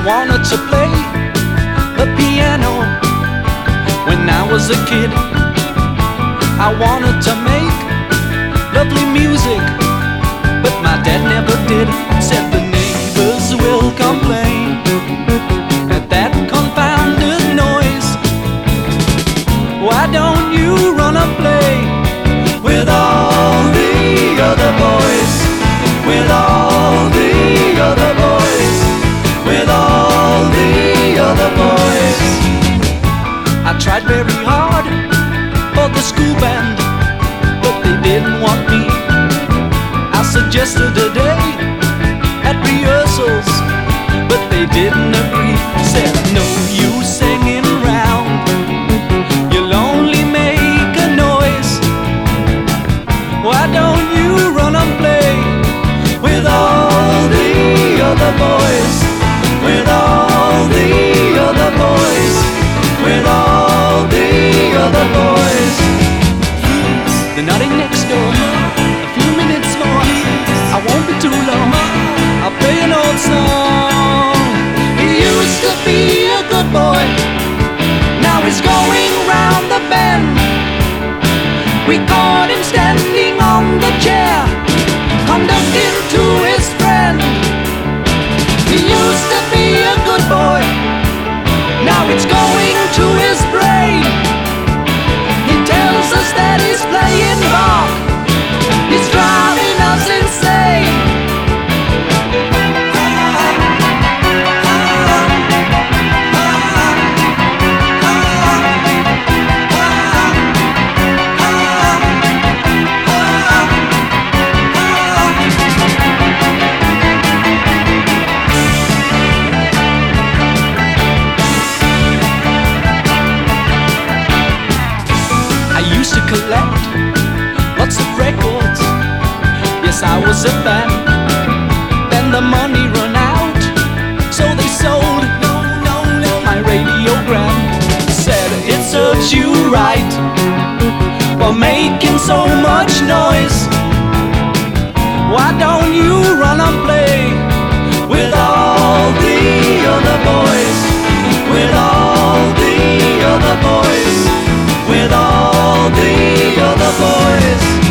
wanted to play the piano when I was a kid. I wanted to make lovely music, but my dad never did. Said the neighbors will complain at that confounded noise. Why don't you run and play with all the other boys? With all the other boys, with all the other boys. I tried very hard for the school band, but they didn't want me. I suggested a day at rehearsals, but they didn't agree. Said no use singing around, you'll only make a noise. Why don't you run and play with all the other boys? With all the other boys, with all the other boys. They're nodding next door, a few minutes more, I won't be too long. I'll play an old song. He used to be a good boy, now he's going round the bend. We caught him standing on the chair, conducting to his friend. He used to be a good boy, now it's going to his brain. He tells us that he's playing Bach, he's driving us insane. To collect lots of records, yes, I was a fan. Then the money ran out, so they sold my radiogram. Said it serves you right for making so much noise. Why don't you run and play with all the other boys? With all the other boys, with all the other boys.